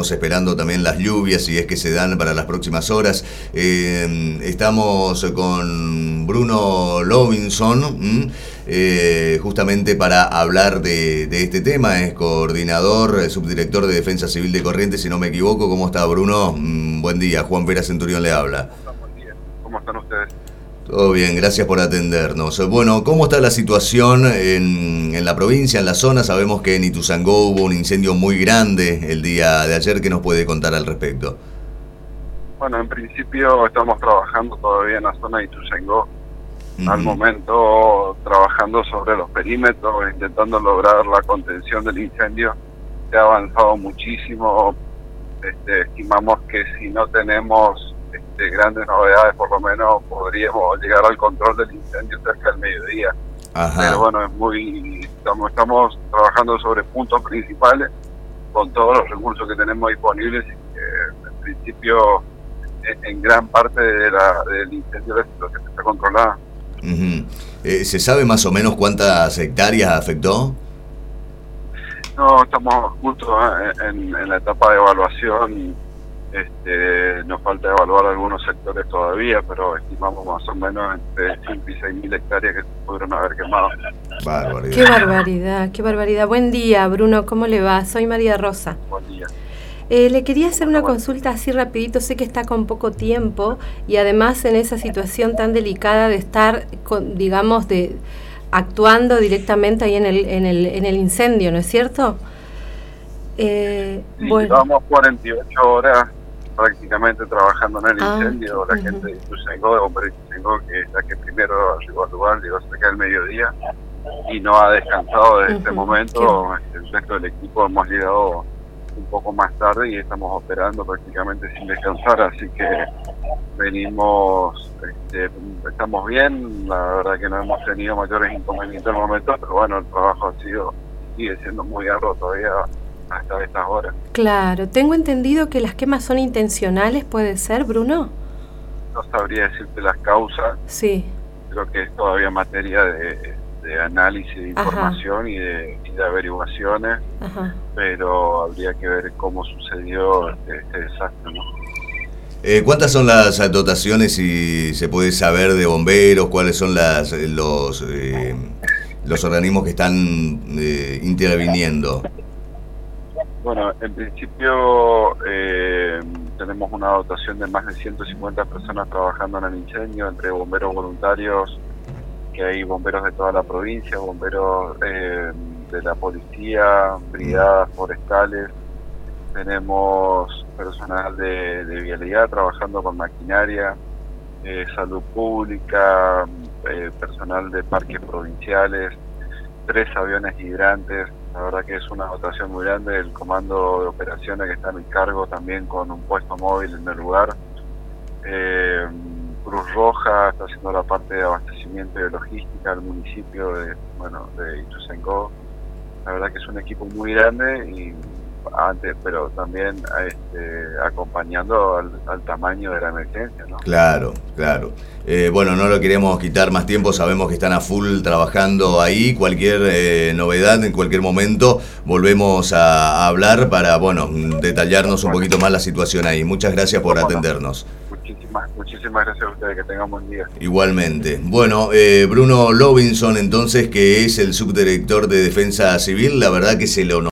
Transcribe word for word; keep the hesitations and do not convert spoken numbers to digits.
estamos esperando también las lluvias, si es que se dan para las próximas horas. Eh, estamos con Bruno Lovinson, eh, justamente para hablar de, de este tema. Es coordinador, subdirector de Defensa Civil de Corrientes, si no me equivoco. ¿Cómo está, Bruno? Mm, buen día, Juan Vera Centurión le habla. Buen día. ¿Cómo están ustedes? Todo bien, gracias por atendernos. Bueno, ¿cómo está la situación en, en la provincia, en la zona? Sabemos que en Ituzaingó hubo un incendio muy grande el día de ayer. ¿Qué nos puede contar al respecto? Bueno, en principio estamos trabajando todavía en la zona de Ituzaingó. Uh-huh. Al momento trabajando sobre los perímetros, intentando lograr la contención del incendio. Se ha avanzado muchísimo. Este, estimamos que si no tenemos de grandes novedades, por lo menos podríamos llegar al control del incendio cerca del mediodía. Ajá. Pero bueno, es muy estamos, estamos trabajando sobre puntos principales con todos los recursos que tenemos disponibles y que en principio en, en gran parte de la, del incendio la situación está controlada. Uh-huh. eh, ¿Se sabe más o menos cuántas hectáreas afectó? No, estamos justo eh, en, en la etapa de evaluación. Este, nos falta evaluar algunos sectores todavía, pero estimamos más o menos entre cinco y seis mil hectáreas que se pudieron haber quemado. Barbaridad. Qué barbaridad, qué barbaridad. Buen día, Bruno, ¿cómo le va? Soy María Rosa. Buen día. Eh, le quería hacer una consulta así rapidito, sé que está con poco tiempo y además en esa situación tan delicada de estar, con, digamos, de actuando directamente ahí en el, en el, en el incendio, ¿no es cierto? Eh, sí, bueno. Llevamos cuarenta y ocho horas prácticamente trabajando en el ah, incendio. La uh-huh. gente de Ituzaingó, de Bomberos de Ituzaingó, que es la que primero llegó al lugar, llegó cerca del mediodía y no ha descansado desde uh-huh. este momento. ¿Qué? El resto del equipo hemos llegado un poco más tarde y estamos operando prácticamente sin descansar, así que venimos, este, estamos bien. La verdad que no hemos tenido mayores inconvenientes en el momento, pero bueno, el trabajo ha sido, sigue siendo muy arduo todavía hasta estas horas. Claro, tengo entendido que las quemas son intencionales, ¿puede ser, Bruno? No sabría decirte las causas. Sí. Creo que es todavía materia de, de análisis de información y de, y de averiguaciones. Ajá. Pero habría que ver cómo sucedió este, este desastre, ¿no? Eh, ¿Cuántas son las dotaciones, si se puede saber, de bomberos? ¿Cuáles son las los eh, los organismos que están eh, interviniendo? Bueno, en principio eh, tenemos una dotación de más de ciento cincuenta personas trabajando en el incendio, entre bomberos voluntarios, que hay bomberos de toda la provincia, bomberos eh, de la policía, brigadas forestales. Tenemos personal de, de vialidad trabajando con maquinaria, eh, salud pública, eh, personal de parques provinciales, tres aviones hidrantes. La verdad que es una dotación muy grande. El comando de operaciones que está en mi cargo también con un puesto móvil en el lugar. Eh, Cruz Roja está haciendo la parte de abastecimiento y de logística al municipio de, bueno, de Ituzaingó. La verdad que es un equipo muy grande y antes, pero también este, acompañando al, al tamaño de la emergencia, ¿no? Claro, claro. Eh, bueno, no lo queremos quitar más tiempo, sabemos que están a full trabajando ahí. Cualquier eh, novedad, en cualquier momento, volvemos a, a hablar para, bueno, detallarnos un poquito más la situación ahí. Muchas gracias por atendernos. Muchísimas, muchísimas gracias a ustedes, que tengan buen día. Igualmente. Bueno, eh, Bruno Lovinson, entonces, que es el subdirector de Defensa Civil, la verdad que se lo